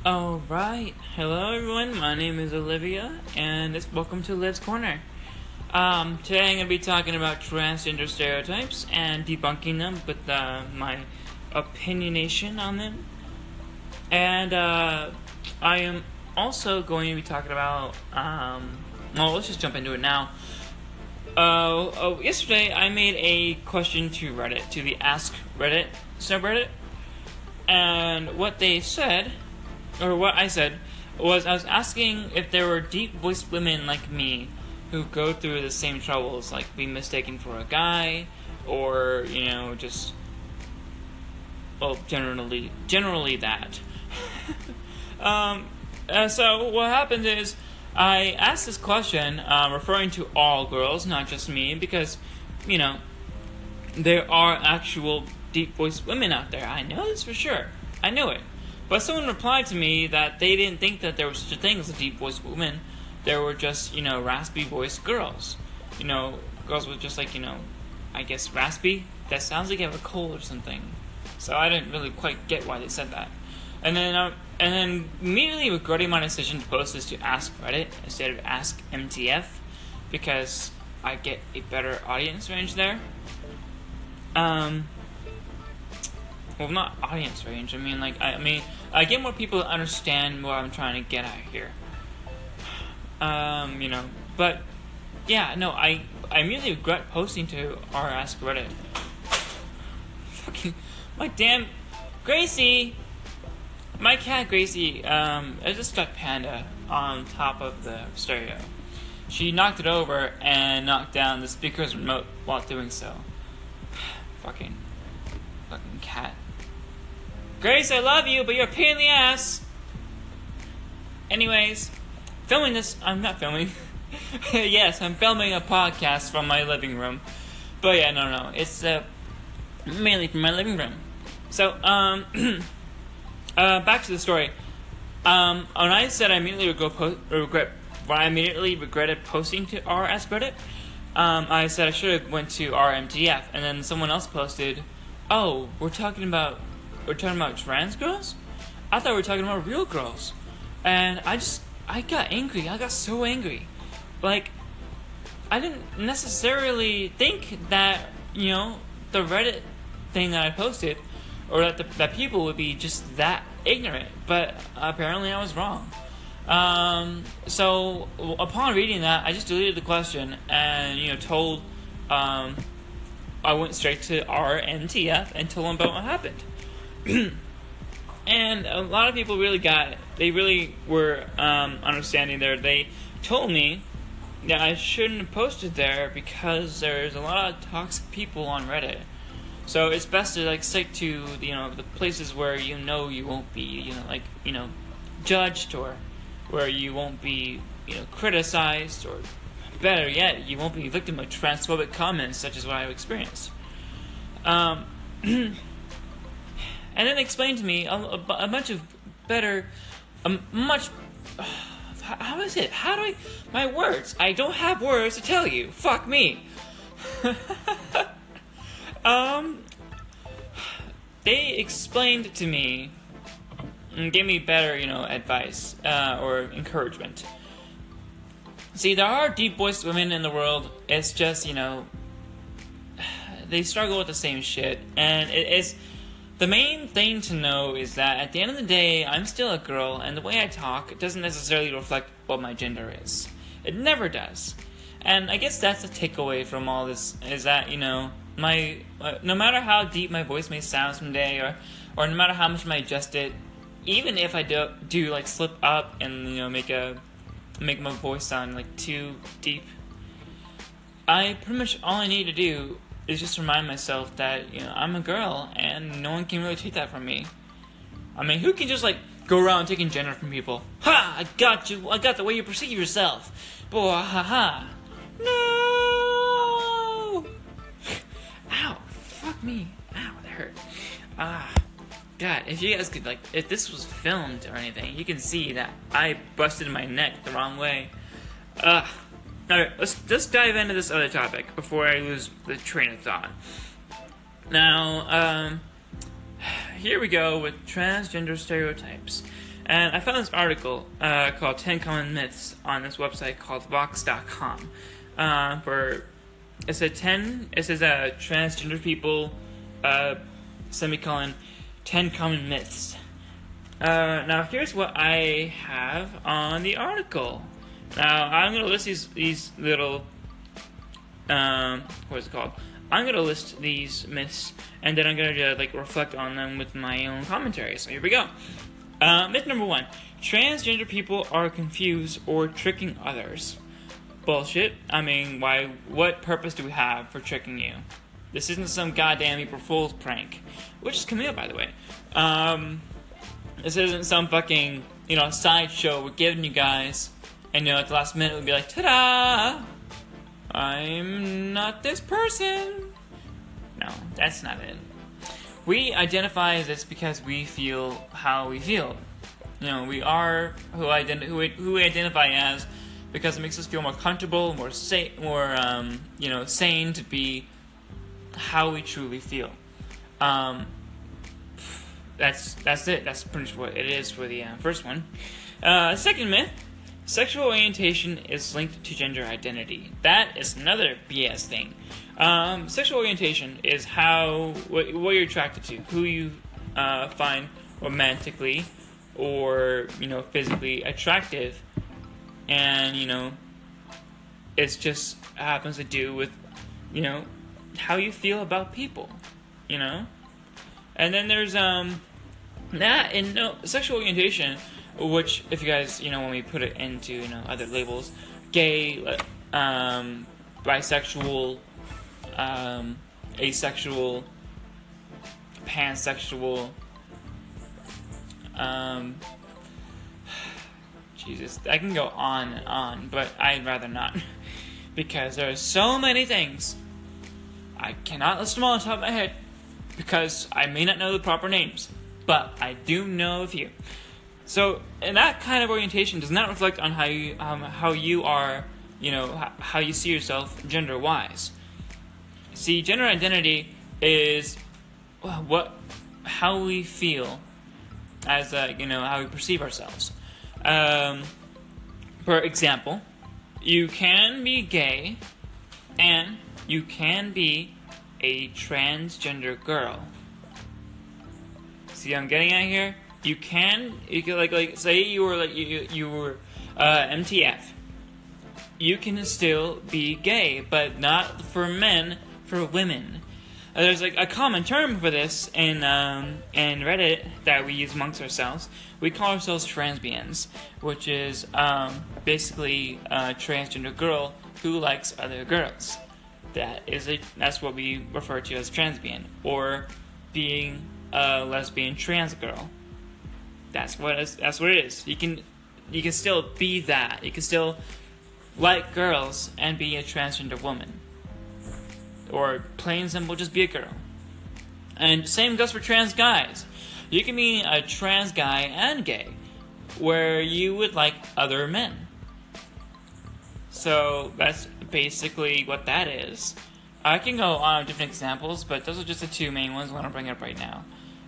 Alright, hello everyone, my name is Olivia, and welcome to Liv's Corner. Today I'm going to be talking about transgender stereotypes and debunking them with my opinionation on them. And I am also going to be talking about, let's just jump into it now. Yesterday I made a question to Reddit, to the Ask Reddit subreddit, and what they said, or what I said, was I was asking if there were deep-voiced women like me who go through the same troubles, like being mistaken for a guy, or, just, generally that. So what happened is, I asked this question, referring to all girls, not just me, because, there are actual deep-voiced women out there. I know this for sure. I know it. But someone replied to me that they didn't think that there was such a thing as a deep-voiced woman. There were just, raspy-voiced girls. Girls with just, I guess raspy? That sounds like you have a cold or something. So I didn't really quite get why they said that. And then immediately regretting my decision to post this to Ask Reddit instead of Ask MTF, because I get a better audience range there. Well, not audience range. I get more people to understand what I'm trying to get at here. But yeah, no, I immediately regret posting to our Ask Reddit. Fucking, my damn Gracie, my cat Gracie, I just got Panda on top of the stereo. She knocked it over and knocked down the speaker's remote while doing so. Fucking cat. Grace, I love you, but you're a pain in the ass. Anyways, I'm not filming. Yes, I'm filming a podcast from my living room. But yeah, no, it's mainly from my living room. So, back to the story. When I said I immediately regretted posting to our Ask Reddit, I said I should have went to our MTF, and then someone else posted, "Oh, we're talking about trans girls? I thought we were talking about real girls." And I got angry. I got so angry. Like, I didn't necessarily think that, the Reddit thing that I posted, or that people would be just that ignorant. But apparently I was wrong. So upon reading that, I just deleted the question and, told, I went straight to our MTF and told them about what happened. And a lot of people really got it. They really were understanding there. They told me that I shouldn't have posted there because there's a lot of toxic people on Reddit. So it's best to stick to the places where you won't be judged, or where you won't be criticized, or better yet, you won't be a victim of transphobic comments such as what I've experienced. And then explain to me a bunch of better, how is it? How do my words? I don't have words to tell you. Fuck me. They explained to me and gave me better, advice, or encouragement. See, there are deep-voiced women in the world. It's just, they struggle with the same shit, and the main thing to know is that at the end of the day, I'm still a girl, and the way I talk doesn't necessarily reflect what my gender is. It never does. And I guess that's the takeaway from all this, is that, no matter how deep my voice may sound someday, or no matter how much I might adjust it, even if I do slip up and, make my voice sound, too deep, I pretty much, all I need to do is just remind myself that, I'm a girl, and no one can really take that from me. I mean, who can just, go around taking gender from people? Ha! I got you! I got the way you perceive yourself! Boy, ha ha! No! Ow! Fuck me! Ow, that hurt. God, if you guys could, if this was filmed or anything, you can see that I busted my neck the wrong way. Alright, let's dive into this other topic before I lose the train of thought. Now, here we go with transgender stereotypes. And I found this article called 10 Common Myths on this website called Vox.com. Where it says transgender people, semicolon, 10 common myths. Now here's what I have on the article. Now I'm going to list these little, what is it called? I'm going to list these myths, and then I'm going to reflect on them with my own commentary. So here we go. Myth number 1. Transgender people are confused or tricking others. Bullshit. I mean, what purpose do we have for tricking you? This isn't some goddamn April Fool's prank. Which is coming up, by the way. This isn't some fucking, sideshow we're giving you guys. And, at the last minute we'll be like, ta-da! I'm not this person. No, that's not it. We identify as this because we feel how we feel. We are who we identify as because it makes us feel more comfortable, more sane to be how we truly feel. That's it. That's pretty much what it is for the first one. Second myth. Sexual orientation is linked to gender identity. That is another BS thing. Sexual orientation is what you're attracted to, who you find romantically or physically attractive, and it's just happens to do with how you feel about people, and then there's sexual orientation. Which, if you guys, when we put it into, other labels, gay, bisexual, asexual, pansexual, Jesus, I can go on and on, but I'd rather not, because there are so many things. I cannot list them all on top of my head, because I may not know the proper names, but I do know a few. So, and that kind of orientation does not reflect on how you are, how you see yourself gender-wise. See, gender identity is how we feel as, how we perceive ourselves. For example, you can be gay and you can be a transgender girl. See what I'm getting at here? You can say you were MTF. You can still be gay, but not for men, for women. There's a common term for this in Reddit that we use amongst ourselves. We call ourselves transbians, which is basically a transgender girl who likes other girls. That's what we refer to as transbian, or being a lesbian trans girl. That's what it is. You can still be that. You can still like girls and be a transgender woman. Or plain simple, just be a girl. And same goes for trans guys. You can be a trans guy and gay, where you would like other men. So that's basically what that is. I can go on with different examples, but those are just the two main ones I want to bring up right now.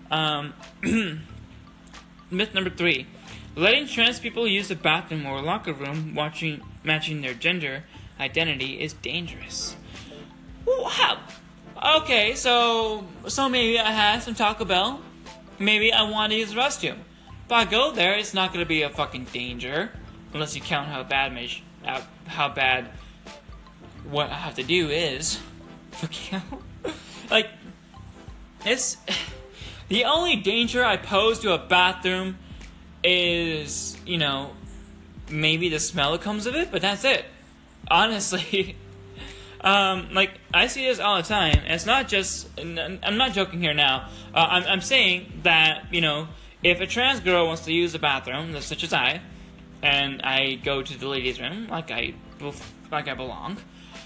Myth number 3. Letting trans people use the bathroom or locker room matching their gender identity is dangerous. Wow. Okay, so maybe I had some Taco Bell. Maybe I want to use the restroom. If I go there, it's not going to be a fucking danger. Unless you count how bad what I have to do is. It's... The only danger I pose to a bathroom is, maybe the smell that comes of it, but that's it. Honestly. I see this all the time. And it's not just... I'm not joking here now. I'm saying that, if a trans girl wants to use the bathroom, such as I, and I go to the ladies' room like I belong,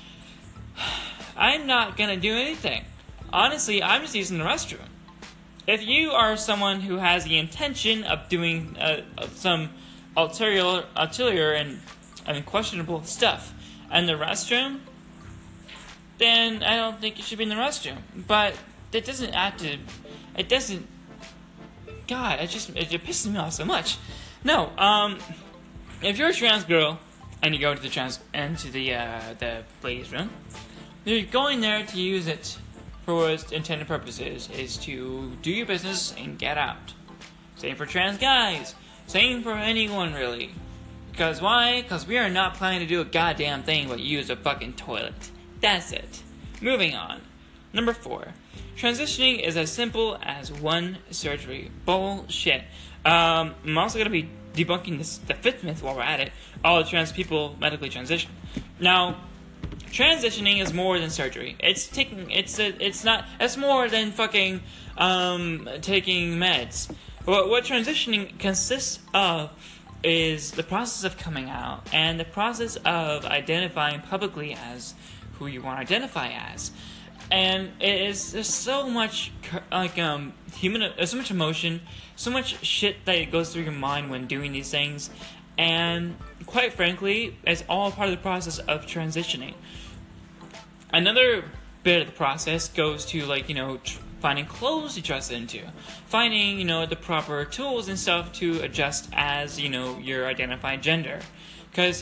I'm not gonna do anything. Honestly, I'm just using the restroom. If you are someone who has the intention of doing some ulterior and questionable stuff in the restroom, then I don't think you should be in the restroom. But it doesn't have to. It doesn't. God, it pisses me off so much. No, if you're a trans girl and you go to the ladies' room, you're going there to use it for what its intended purpose is to do your business and get out. Same for trans guys. Same for anyone, really. Because why? Because we are not planning to do a goddamn thing but use a fucking toilet. That's it. Moving on. Number 4. Transitioning is as simple as one surgery. Bullshit. I'm also going to be debunking the 5th myth while we're at it. All trans people medically transition. Now, transitioning is more than surgery. It's more than fucking taking meds. What transitioning consists of is the process of coming out and the process of identifying publicly as who you want to identify as. And there's so much so much emotion, so much shit that goes through your mind when doing these things, and quite frankly, it's all part of the process of transitioning. Another bit of the process goes to finding clothes to dress into, finding the proper tools and stuff to adjust as your identified gender, because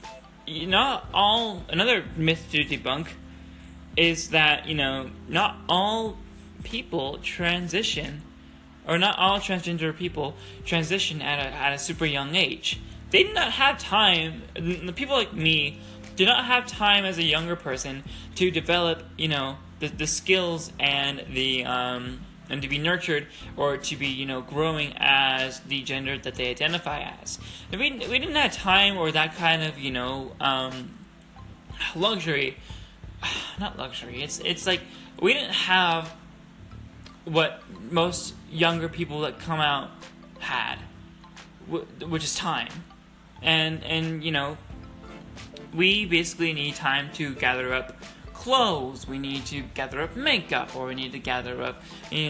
another myth to debunk is that not all people transition, or not all transgender people transition at a super young age. They did not have time. The people like me did not have time as a younger person to develop the skills and and to be nurtured, or to be growing as the gender that they identify as. We didn't have time or that kind of luxury. Not luxury. It's like we didn't have what most younger people that come out had, which is time, and we basically need time to gather up clothes. We need to gather up makeup, or we need to gather up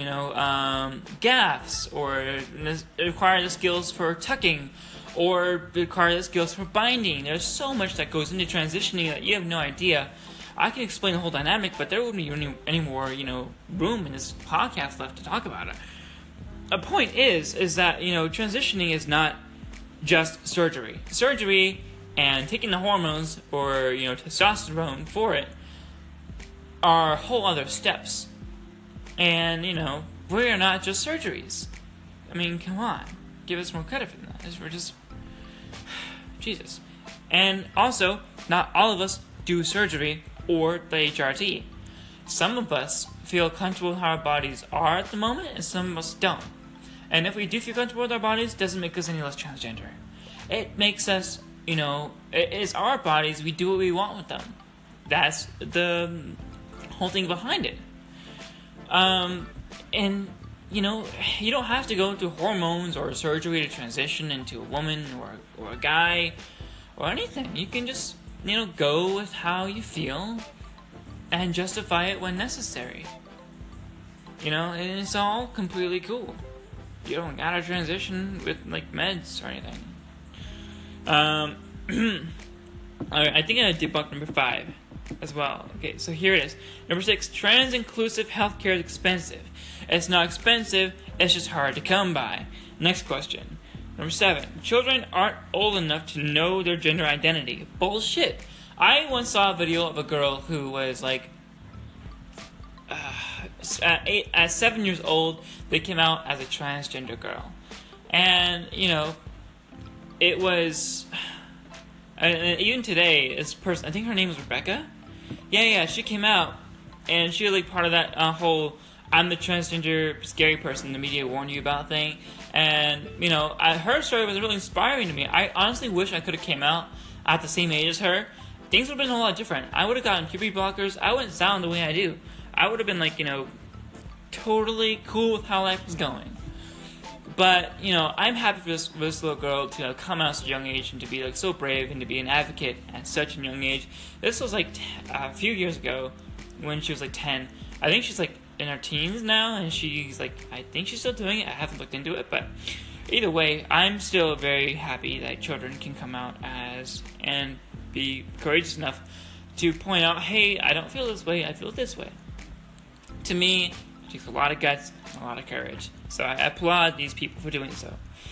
gaffs, or acquire the skills for tucking, or acquire the skills for binding. There's so much that goes into transitioning that you have no idea. I can explain the whole dynamic, but there wouldn't be any more, room in this podcast left to talk about it. A point is that, transitioning is not just surgery. Surgery and taking the hormones, or, testosterone for it, are whole other steps. And, we are not just surgeries. I mean, come on. Give us more credit for that. We're just... Jesus. And also, not all of us do surgery or the HRT. Some of us feel comfortable with how our bodies are at the moment, and some of us don't. And if we do feel comfortable with our bodies, it doesn't make us any less transgender. It makes us, it is our bodies, we do what we want with them. That's the whole thing behind it. And, you don't have to go through hormones or surgery to transition into a woman or a guy or anything. You can just go with how you feel and justify it when necessary. And it's all completely cool. You don't gotta transition with meds or anything. Alright, I think I debunked number 5 as well. Okay, so here it is. Number 6, trans-inclusive healthcare is expensive. It's not expensive, it's just hard to come by. Next question. Number 7, children aren't old enough to know their gender identity. Bullshit. I once saw a video of a girl who was at 7 years old, they came out as a transgender girl. And, it was... And even today, this person, I think her name was Rebecca? Yeah, she came out, and she was part of that whole I'm the transgender scary person the media warned you about thing. And, her story was really inspiring to me. I honestly wish I could have came out at the same age as her. Things would have been a lot different. I would have gotten puberty blockers. I wouldn't sound the way I do. I would have been totally cool with how life was going. But, I'm happy for this little girl to come out at such a young age and to be so brave and to be an advocate at such a young age. This was a few years ago when she was 10. I think she's in her teens now, and she's I think she's still doing it. I haven't looked into it, but either way, I'm still very happy that children can come out as and be courageous enough to point out, hey, I don't feel this way, I feel this way. To me, it takes a lot of guts and a lot of courage. So I applaud these people for doing so.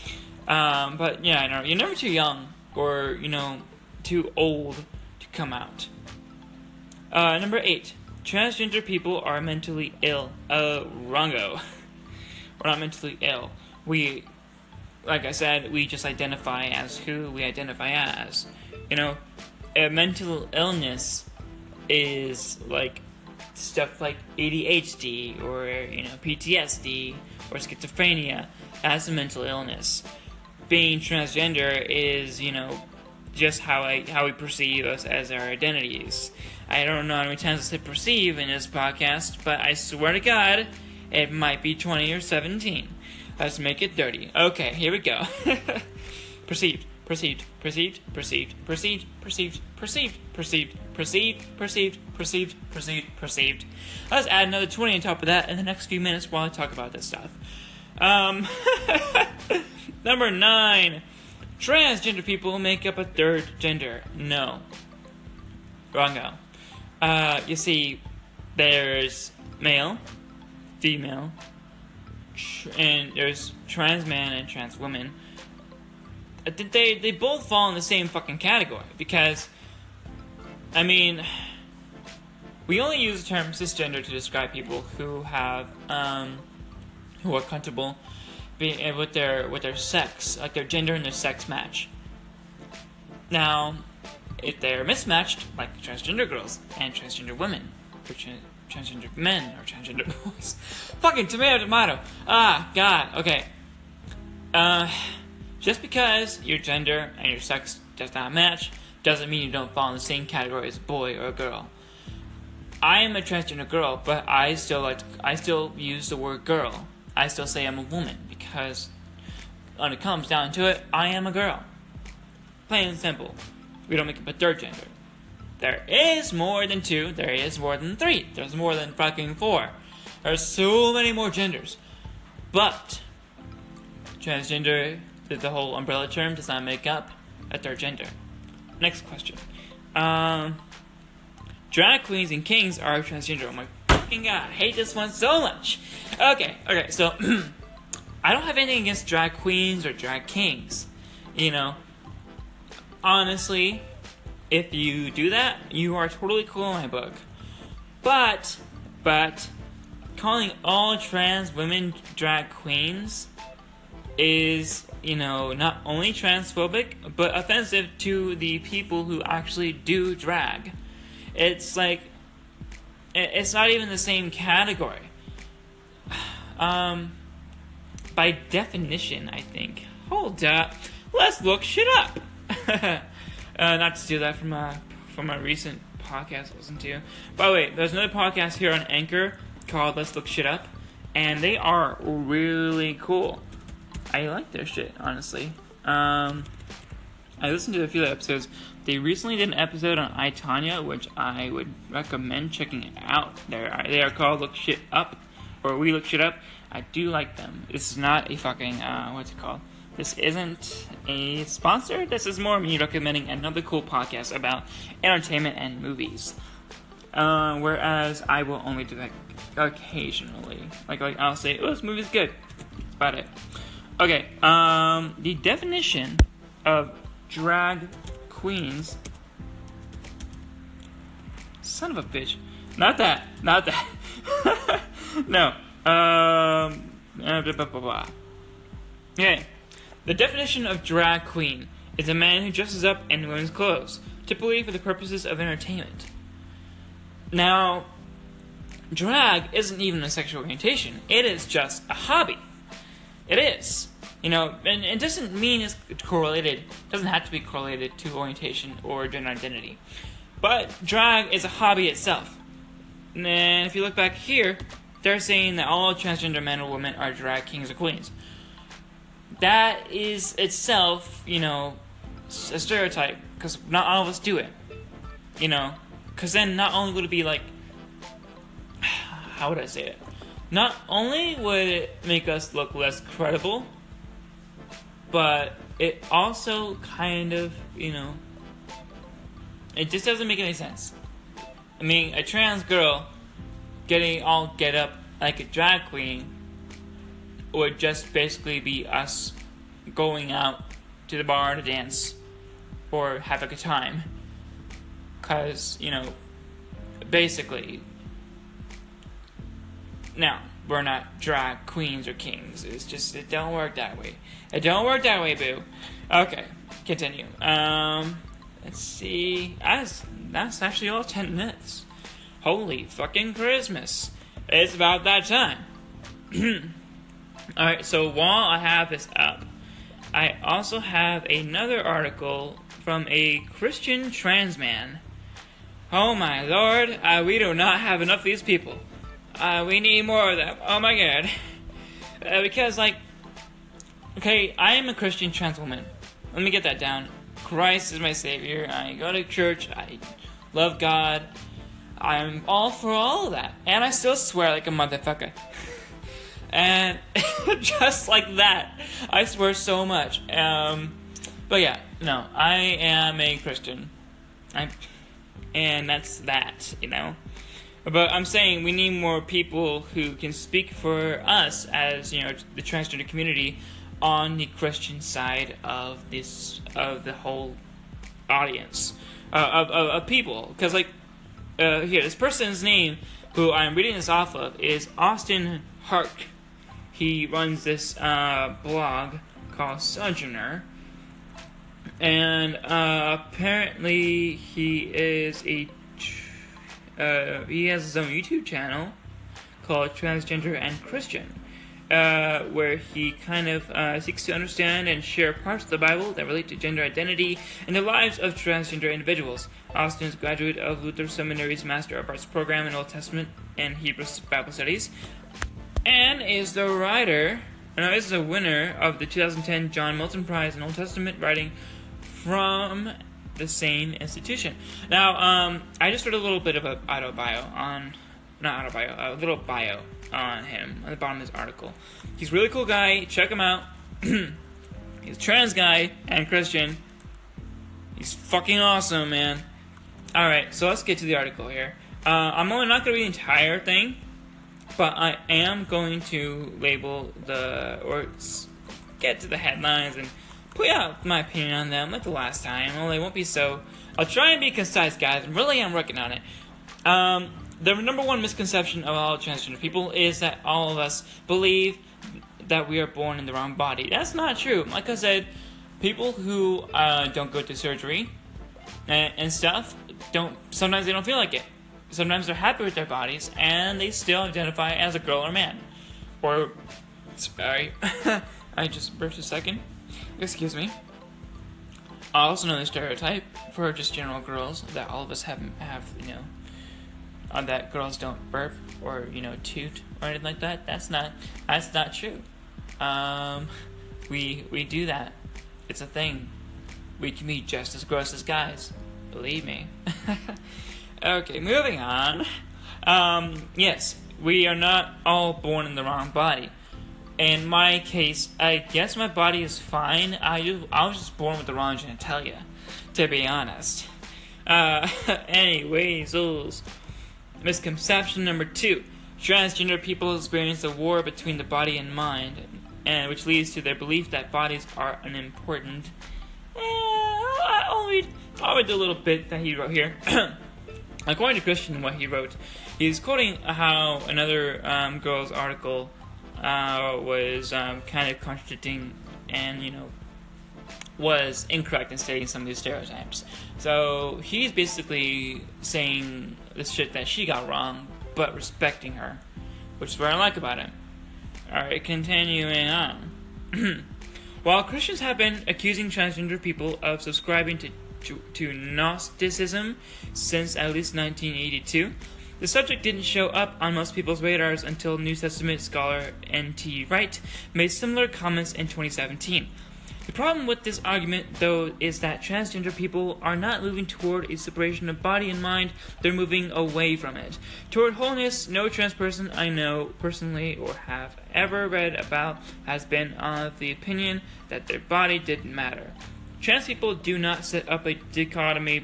But yeah, I know you're never too young or too old to come out. Number 8. Transgender people are mentally ill. Wrongo. We're not mentally ill. We, like I said, we just identify as who we identify as. A mental illness is like stuff like ADHD or PTSD or schizophrenia. That's a mental illness. Being transgender is just how we perceive us as our identities. I don't know how many times I said perceive in this podcast, but I swear to God, it might be 20 or 17. Let's make it 30. Okay, here we go. Perceived. Perceived, perceived, perceived, perceived, perceived, perceived, perceived, perceived, perceived, perceived, perceived, perceived. Let's add another 20 on top of that in the next few minutes while I talk about this stuff. Number 9. Transgender people make up a third gender. No. Wrongo. You see, there's male, female, and there's trans man and trans woman. They both fall in the same fucking category because, we only use the term cisgender to describe people who have who are comfortable being with their sex, like their gender and their sex match. Now, if they're mismatched, like transgender girls and transgender women, or transgender men or transgender boys, fucking tomato. Ah, God. Okay. Just because your gender and your sex does not match doesn't mean you don't fall in the same category as a boy or a girl. I am a transgender girl, but I still use the word girl. I still say I'm a woman because when it comes down to it, I am a girl. Plain and simple. We don't make up a third gender. There is more than 2. There is more than 3. There's more than fucking 4. There's so many more genders. But transgender, the whole umbrella term, does not make up a third gender. Next question. Drag queens and kings are transgender. Oh my fucking God, I hate this one so much. Okay, so I don't have anything against drag queens or drag kings. Honestly, if you do that, you are totally cool in my book. But calling all trans women drag queens is, not only transphobic, but offensive to the people who actually do drag. It's like, it's not even the same category. By definition, I think. Hold up. Let's look shit up. Not to steal that from a recent podcast I listened to. By the way, there's another podcast here on Anchor called Let's Look Shit Up, and they are really cool. I like their shit, honestly. I listened to a few episodes. They recently did an episode on I, Tonya, which I would recommend checking out. They are called Look Shit Up, or We Look Shit Up. I do like them. This is not a fucking, what's it called? This isn't a sponsor. This is more me recommending another cool podcast about entertainment and movies. Whereas I will only do that occasionally. Like I'll say, oh, this movie's good. That's about it. Okay, the definition of drag queens. Son of a bitch. Not that. No. Blah, blah, blah. Okay. The definition of drag queen is a man who dresses up in women's clothes, typically for the purposes of entertainment. Now, drag isn't even a sexual orientation. It is just a hobby. It is. And it doesn't mean it's correlated. It doesn't have to be correlated to orientation or gender identity. But drag is a hobby itself. And if you look back here, they're saying that all transgender men or women are drag kings or queens. That is itself, a stereotype, because not all of us do it. Because then not only would it be like, how would I say it? Not only would it make us look less credible, but it also kind of, it just doesn't make any sense. A trans girl getting all up like a drag queen would just basically be us going out to the bar to dance or have a good time. Because, basically, now, we're not drag queens or kings. It's just, it don't work that way. It don't work that way, boo. Okay, continue. Let's see. That's actually all 10 minutes. Holy fucking Christmas. It's about that time. Alright, so while I have this up, I also have another article from a Christian trans man. Oh my lord, we do not have enough of these people. We need more of them. Oh my god. Because, okay, I am a Christian trans woman. Let me get that down. Christ is my savior. I go to church. I love God. I'm all for all of that. And I still swear like a motherfucker. And just like that, I swear so much. But yeah, no, I am a Christian. And that's that, But I'm saying we need more people who can speak for us as, the transgender community on the Christian side of the whole audience, of people. Because, here, this person's name, who I'm reading this off of, is Austin Hart. He runs this blog called Sojourner. And apparently he is he has his own YouTube channel called Transgender and Christian, where he kind of seeks to understand and share parts of the Bible that relate to gender identity and the lives of transgender individuals. Austin is a graduate of Luther Seminary's Master of Arts program in Old Testament and Hebrew Bible Studies, and is the winner of the 2010 John Milton Prize in Old Testament Writing from the same institution. Now, I just read a little bit of a little bio on him at the bottom of his article. He's a really cool guy. Check him out. He's a trans guy and Christian. He's fucking awesome, man. Alright, so let's get to the article here. I'm only not going to read the entire thing, but I am going to label get to the headlines and put out my opinion on them like the last time, only it won't be so. I'll try and be concise, guys. Really, I'm working on it. The number one misconception of all transgender people is that all of us believe that we are born in the wrong body. That's not true. Like I said, people who don't go to surgery and stuff, sometimes they don't feel like it. Sometimes they're happy with their bodies, and they still identify as a girl or man. Or, sorry, I just burped a second. Excuse me. I also know the stereotype for just general girls that all of us have that girls don't burp or toot or anything like that. That's not true. We do that. It's a thing. We can be just as gross as guys. Believe me. Okay, moving on. Yes, we are not all born in the wrong body. In my case, I guess my body is fine. I was just born with the wrong genitalia, to be honest. Anyways, misconception number 2. Transgender people experience a war between the body and mind, and which leads to their belief that bodies are unimportant. I'll read the little bit that he wrote here. According to Christian, what he wrote, he's quoting how another girl's article was kind of contradicting and, was incorrect in stating some of these stereotypes. So he's basically saying the shit that she got wrong, but respecting her, which is what I like about him. Alright, continuing on. While Christians have been accusing transgender people of subscribing to Gnosticism since at least 1982, the subject didn't show up on most people's radars until New Testament scholar N.T. Wright made similar comments in 2017. The problem with this argument, though, is that transgender people are not moving toward a separation of body and mind, they're moving away from it. Toward wholeness, no trans person I know personally or have ever read about has been of the opinion that their body didn't matter. Trans people do not set up a dichotomy,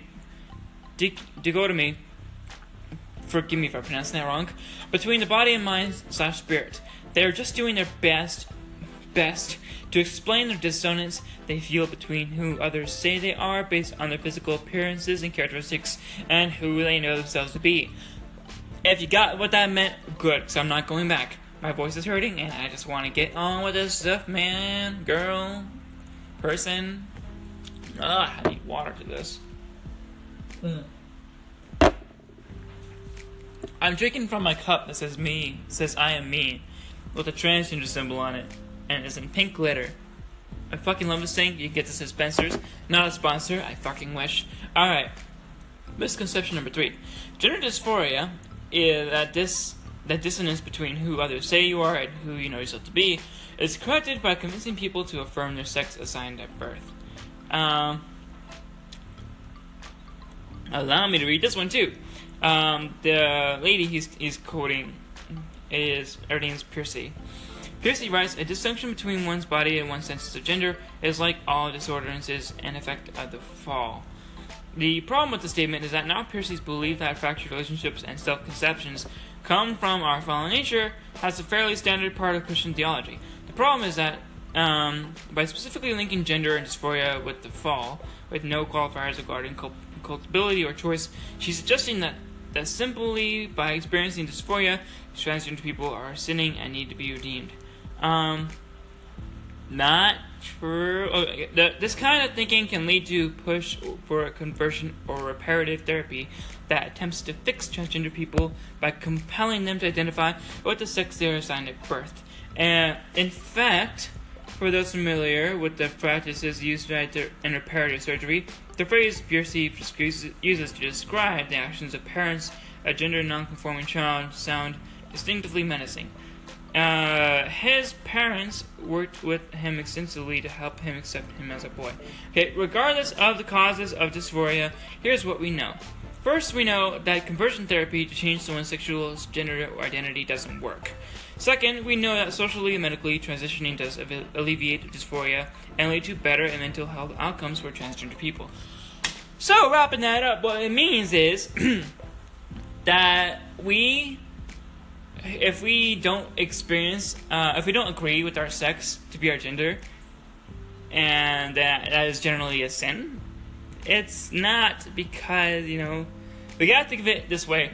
forgive me if I pronounced that wrong, between the body and mind / spirit. They are just doing their best best to explain the dissonance they feel between who others say they are based on their physical appearances and characteristics and who they know themselves to be. If you got what that meant, good, because I'm not going back. My voice is hurting, and I just want to get on with this stuff, man, girl, person. I need water to this. I'm drinking from my cup that says me, says I am me, with a transgender symbol on it, and it's in pink glitter. I fucking love this thing. You can get this at Spencer's. Not a sponsor, I fucking wish. Alright, misconception number 3. Gender dysphoria is that dissonance between who others say you are and who you know yourself to be is corrected by convincing people to affirm their sex assigned at birth. Allow me to read this one too. The lady he's quoting her name's Piercy. Piercy writes, a distinction between one's body and one's sense of gender is like all disorders an effect of the fall. The problem with the statement is that now Piercy's belief that fractured relationships and self-conceptions come from our fallen nature has a fairly standard part of Christian theology. The problem is that by specifically linking gender and dysphoria with the fall, with no qualifiers regarding culpability or choice, she's suggesting that simply by experiencing dysphoria, transgender people are sinning and need to be redeemed. Not true. This kind of thinking can lead to push for a conversion or reparative therapy that attempts to fix transgender people by compelling them to identify with the sex they are assigned at birth. And in fact, for those familiar with the practices used in reparative surgery, the phrase Piercy uses to describe the actions of parents a gender non-conforming child sound distinctively menacing. His parents worked with him extensively to help him accept him as a boy. Okay, regardless of the causes of dysphoria, here's what we know. First, we know that conversion therapy to change someone's sexual gender or identity doesn't work. Second, we know that socially and medically transitioning does alleviate dysphoria and lead to better mental health outcomes for transgender people. So, wrapping that up, what it means is that if we don't agree with our sex to be our gender, and that is generally a sin, it's not because, we gotta think of it this way,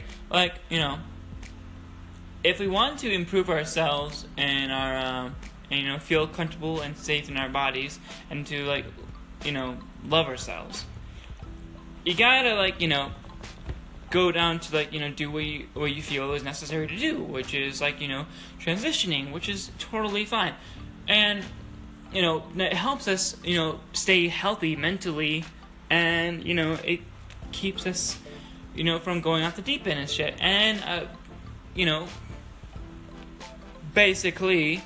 if we want to improve ourselves and feel comfortable and safe in our bodies, and to, love ourselves, you gotta, go down to, do what you feel is necessary to do, which is, transitioning, which is totally fine. And, it helps us, stay healthy mentally, and, it keeps us, from going off the deep end and shit. And, basically,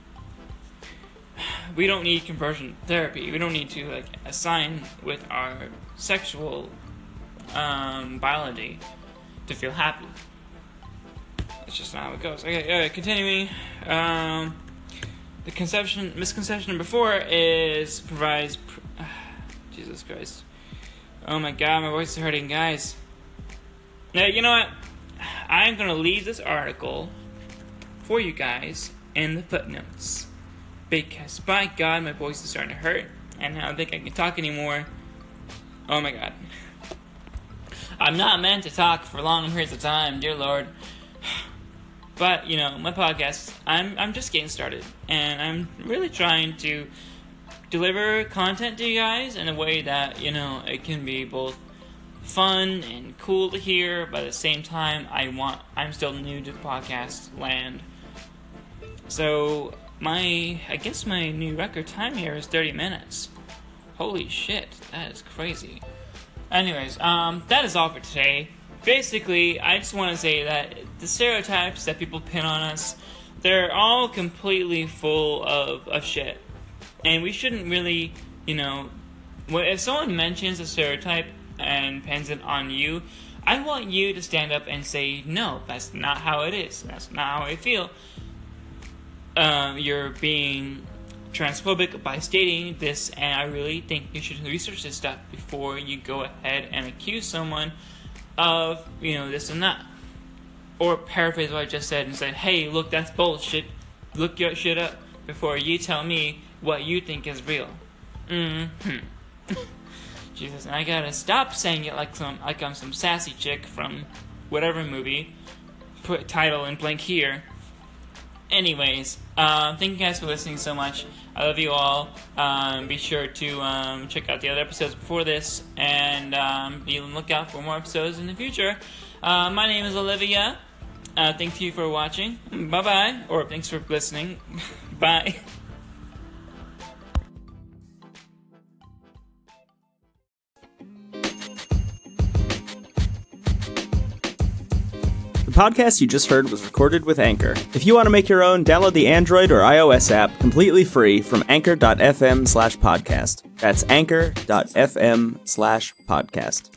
we don't need conversion therapy. We don't need to, assign with our sexual biology to feel happy. That's just not how it goes. Okay, continuing. The misconception number 4 is provides. Jesus Christ! Oh my God, my voice is hurting, guys. Now you know what? I'm gonna leave this article for you guys in the footnotes because, by God, my voice is starting to hurt, and I don't think I can talk anymore. Oh my God. I'm not meant to talk for long periods of time, dear Lord. But, my podcast, I'm just getting started. And I'm really trying to deliver content to you guys in a way that, it can be both fun and cool to hear, but at the same time, I'm still new to podcast land. So, I guess my new record time here is 30 minutes. Holy shit, that is crazy. Anyways, that is all for today. Basically, I just want to say that the stereotypes that people pin on us, they're all completely full of shit. And we shouldn't really, if someone mentions a stereotype and pins it on you, I want you to stand up and say, no, that's not how it is. That's not how I feel. You're being transphobic by stating this, and I really think you should research this stuff before you go ahead and accuse someone of, this and that. Or paraphrase what I just said and say, hey, look, that's bullshit. Look your shit up. before you tell me what you think is real. Jesus, and I gotta stop saying it like I'm some sassy chick from whatever movie. Put title in blank here. Anyways, thank you guys for listening so much. I love you all. Be sure to check out the other episodes before this, and be on the lookout for more episodes in the future. My name is Olivia. Thank you for watching. Bye-bye. Or thanks for listening. Bye. The podcast you just heard was recorded with Anchor. If you want to make your own, download the Android or iOS app completely free from anchor.fm/podcast. That's anchor.fm/podcast.